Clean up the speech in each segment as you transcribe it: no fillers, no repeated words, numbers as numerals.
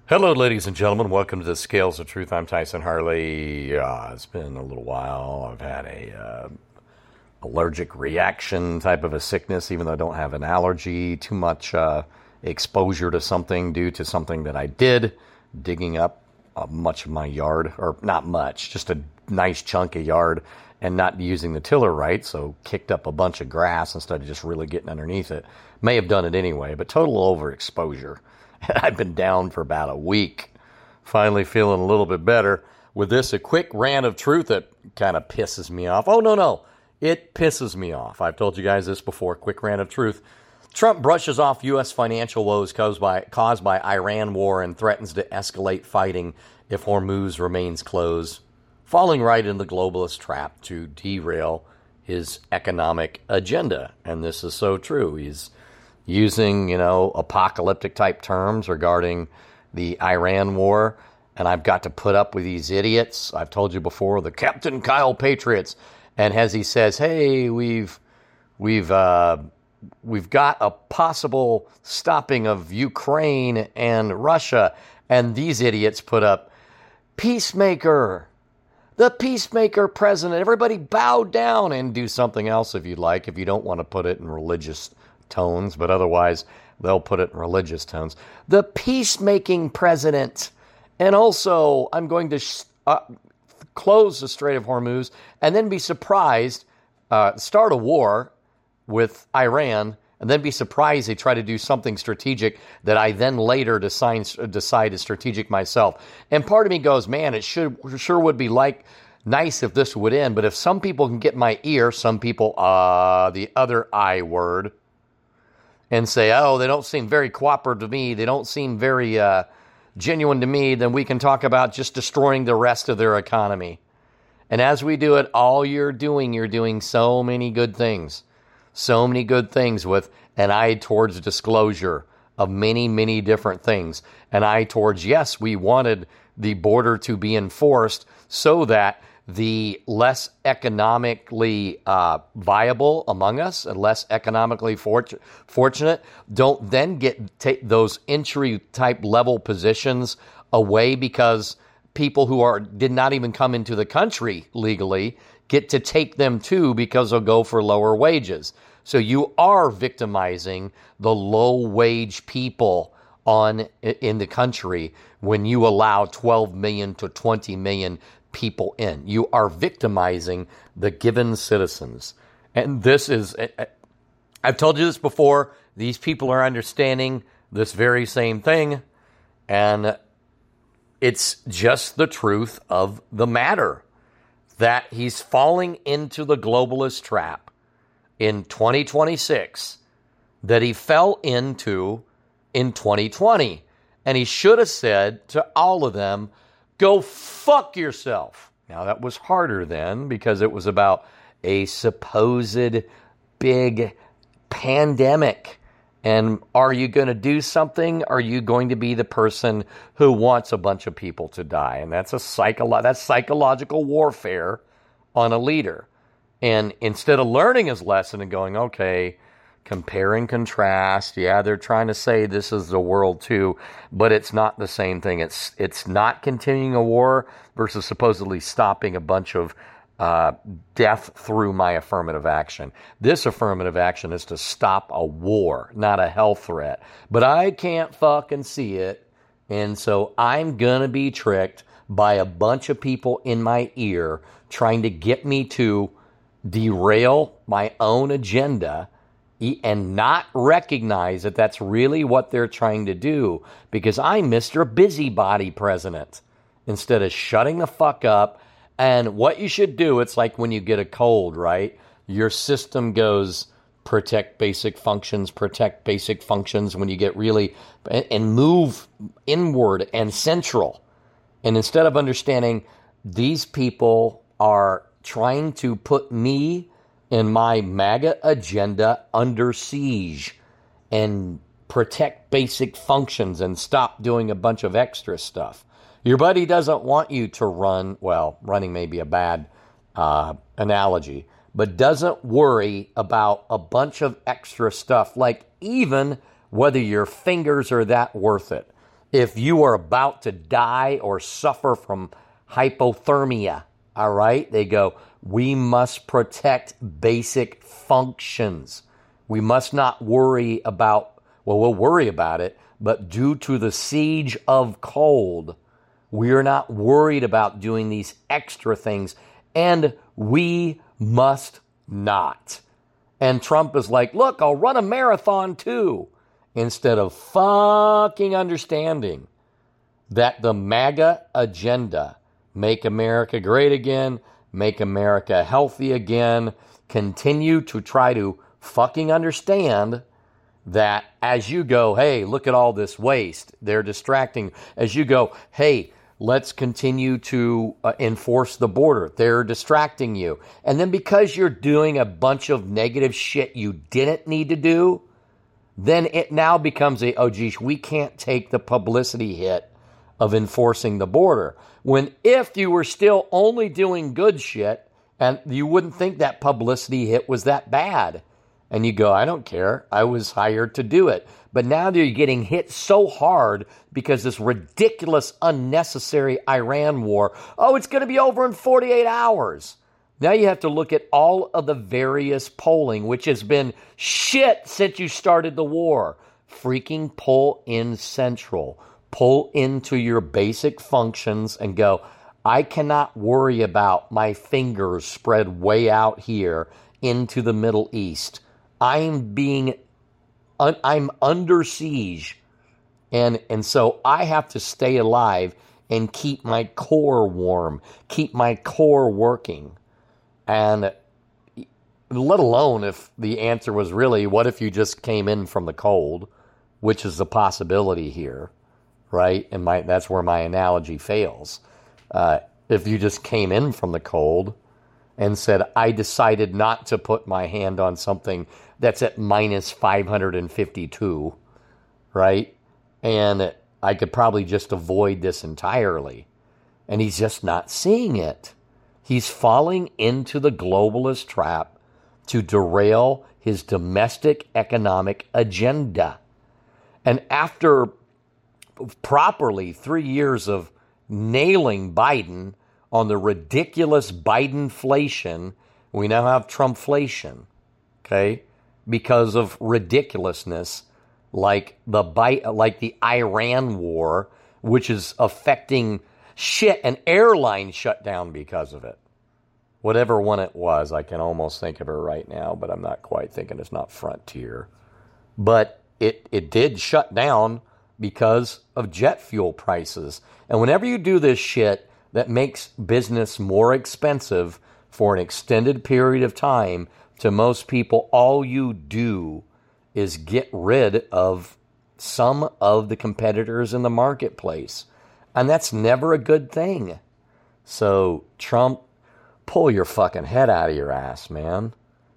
Hello, ladies and gentlemen. Welcome to the Scales of Truth. I'm Tyson Harley. It's been a little while. I've had a allergic reaction type of a sickness, even though I don't have an allergy. Too much exposure to something due to something that I did, digging up much of my yard, or not much, just a nice chunk of yard, and not using the tiller right, so kicked up a bunch of grass instead of just really getting underneath it. May have done it anyway, but total overexposure. I've been down for about a week. Finally feeling a little bit better. With this, a quick rant of truth that kind of pisses me off. Oh, no. It pisses me off. I've told you guys this before. Quick rant of truth. Trump brushes off U.S. financial woes caused by Iran war and threatens to escalate fighting if Hormuz remains closed, falling right in the globalist trap to derail his economic agenda. And this is so true. He's using, apocalyptic type terms regarding the Iran war. And I've got to put up with these idiots. I've told you before, the Captain Kyle Patriots. And as he says, hey, we've got a possible stopping of Ukraine and Russia. And these idiots put up, peacemaker, the peacemaker president. Everybody bow down and do something else if you'd like, if you don't want to put it in religious tones, but otherwise they'll put it in religious tones. The peacemaking president. And also, I'm going to close the Strait of Hormuz and then be surprised, start a war with Iran, and then be surprised they try to do something strategic that I then later decide is strategic myself. And part of me goes, man, it sure would be nice if this would end, but if some people can get my ear, some people, the other I word, and say, oh, they don't seem very cooperative to me, they don't seem very genuine to me, then we can talk about just destroying the rest of their economy. And as we do it, all you're doing so many good things. So many good things with an eye towards disclosure of many, many different things. An eye towards, yes, we wanted the border to be enforced so that the less economically viable among us and less economically fortunate don't then take those entry type level positions away because people who did not even come into the country legally get to take them too because they'll go for lower wages. So you are victimizing the low wage people in the country when you allow 12 million to 20 million people in. You are victimizing the given citizens. And this is, I've told you this before, these people are understanding this very same thing, and it's just the truth of the matter that he's falling into the globalist trap in 2026 that he fell into in 2020. And he should have said to all of them, go fuck yourself. Now, that was harder then because it was about a supposed big pandemic. And are you going to do something? Are you going to be the person who wants a bunch of people to die? And that's that's psychological warfare on a leader. And instead of learning his lesson and going, okay, compare and contrast. Yeah, they're trying to say this is the world too, but it's not the same thing. It's not continuing a war versus supposedly stopping a bunch of death through my affirmative action. This affirmative action is to stop a war, not a health threat. But I can't fucking see it, and so I'm gonna be tricked by a bunch of people in my ear trying to get me to derail my own agenda and not recognize that that's really what they're trying to do, because I'm Mr. Busybody President. Instead of shutting the fuck up, and what you should do, it's like when you get a cold, right? Your system goes protect basic functions when you get really, and move inward and central. And instead of understanding these people are trying to put me and my MAGA agenda under siege and protect basic functions and stop doing a bunch of extra stuff. Your buddy doesn't want you to run, well, running may be a bad analogy, but doesn't worry about a bunch of extra stuff, like even whether your fingers are that worth it. If you are about to die or suffer from hypothermia, all right, they go, we must protect basic functions. We must not worry about, well, we'll worry about it, but due to the siege of cold, we are not worried about doing these extra things, and we must not. And Trump is like, look, I'll run a marathon too, instead of fucking understanding that the MAGA agenda, make America great again, make America healthy again, continue to try to fucking understand that as you go, hey, look at all this waste, they're distracting. As you go, hey, let's continue to enforce the border, they're distracting you. And then because you're doing a bunch of negative shit you didn't need to do, then it now becomes oh geez, we can't take the publicity hit of enforcing the border. When if you were still only doing good shit, and you wouldn't think that publicity hit was that bad. And you go, I don't care. I was hired to do it. But now you're getting hit so hard because this ridiculous, unnecessary Iran war, oh, it's going to be over in 48 hours. Now you have to look at all of the various polling, which has been shit since you started the war. Freaking pull in central. Pull into your basic functions and go, I cannot worry about my fingers spread way out here into the Middle East. I'm under siege. And so I have to stay alive and keep my core warm, keep my core working. And let alone if the answer was really, what if you just came in from the cold, which is a possibility here, right? And that's where my analogy fails. If you just came in from the cold and said, I decided not to put my hand on something that's at minus 552, right? And I could probably just avoid this entirely. And he's just not seeing it. He's falling into the globalist trap to derail his domestic economic agenda. And after properly 3 years of nailing Biden on the ridiculous Bidenflation, we now have Trumpflation, okay? Because of ridiculousness like the Iran war, which is affecting shit, an airline shut down because of it. Whatever one it was, I can almost think of it right now, but I'm not quite thinking. It's not Frontier. But it did shut down because of jet fuel prices. And whenever you do this shit that makes business more expensive for an extended period of time, to most people, all you do is get rid of some of the competitors in the marketplace. And that's never a good thing. So, Trump, pull your fucking head out of your ass, man.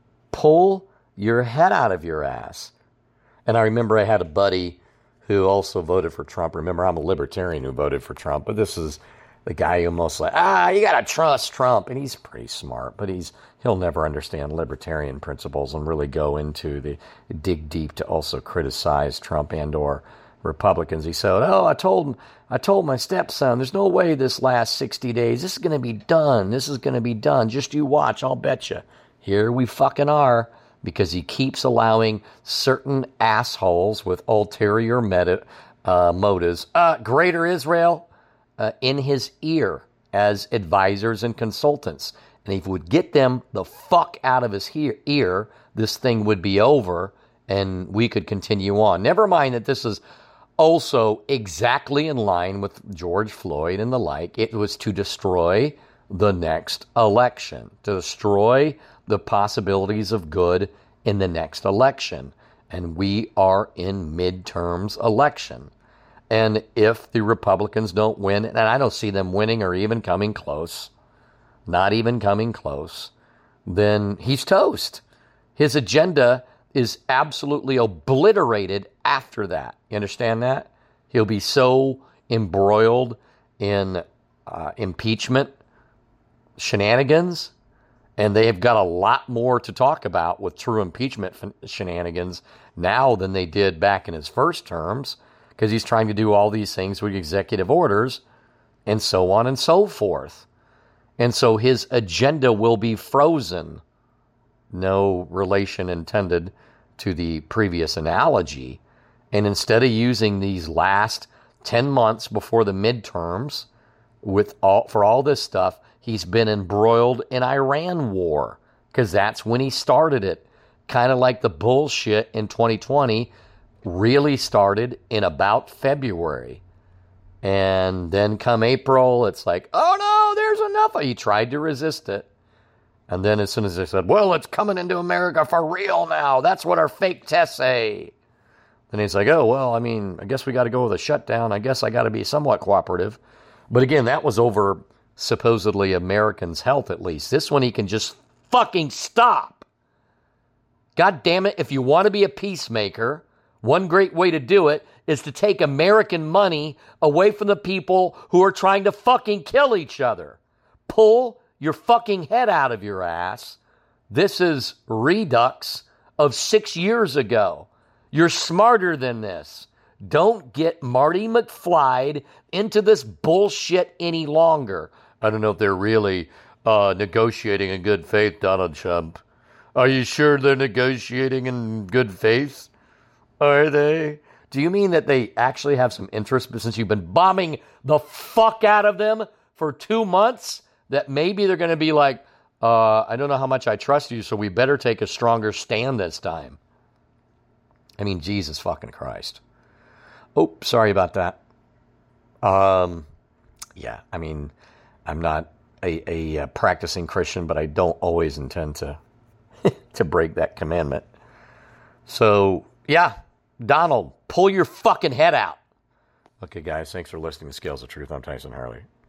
Pull your head out of your ass. And I remember I had a buddy who also voted for Trump. Remember, I'm a libertarian who voted for Trump, but this is the guy who most like, you gotta trust Trump. And he's pretty smart, but he'll never understand libertarian principles and really go into dig deep to also criticize Trump and or Republicans. He said, I told my stepson, there's no way this last 60 days, this is going to be done. This is going to be done. Just you watch, I'll bet you. Here we fucking are, because he keeps allowing certain assholes with ulterior motives, Greater Israel, in his ear as advisors and consultants. And if he would get them the fuck out of his ear, this thing would be over and we could continue on. Never mind that this is also exactly in line with George Floyd and the like. It was to destroy the next election, to destroy the possibilities of good in the next election. And we are in midterms election. And if the Republicans don't win, and I don't see them winning or even coming close, not even coming close, then he's toast. His agenda is absolutely obliterated after that. You understand that? He'll be so embroiled in impeachment shenanigans, and they have got a lot more to talk about with true impeachment shenanigans now than they did back in his first terms, because he's trying to do all these things with executive orders and so on and so forth. And so his agenda will be frozen. No relation intended to the previous analogy. And instead of using these last 10 months before the midterms for all this stuff, he's been embroiled in Iran war, because that's when he started it. Kind of like the bullshit in 2020 really started in about February. And then come April, it's like, oh no, there's enough. He tried to resist it. And then as soon as they said, well, it's coming into America for real now. That's what our fake tests say. Then he's like, oh, well, I mean, I guess we got to go with a shutdown. I guess I got to be somewhat cooperative. But again, that was over supposedly Americans' health at least. This one he can just fucking stop. God damn it, if you want to be a peacemaker, one great way to do it is to take American money away from the people who are trying to fucking kill each other. Pull your fucking head out of your ass. This is redux of 6 years ago. You're smarter than this. Don't get Marty McFly'd into this bullshit any longer. I don't know if they're really negotiating in good faith, Donald Trump. Are you sure they're negotiating in good faith? Are they? Do you mean that they actually have some interest, but since you've been bombing the fuck out of them for 2 months, that maybe they're going to be like, I don't know how much I trust you, so we better take a stronger stand this time. I mean, Jesus fucking Christ. Oh, sorry about that. Yeah, I mean, I'm not a practicing Christian, but I don't always intend to to break that commandment. So, yeah, Donald, pull your fucking head out. Okay, guys, thanks for listening to Scales of Truth. I'm Tyson Harley.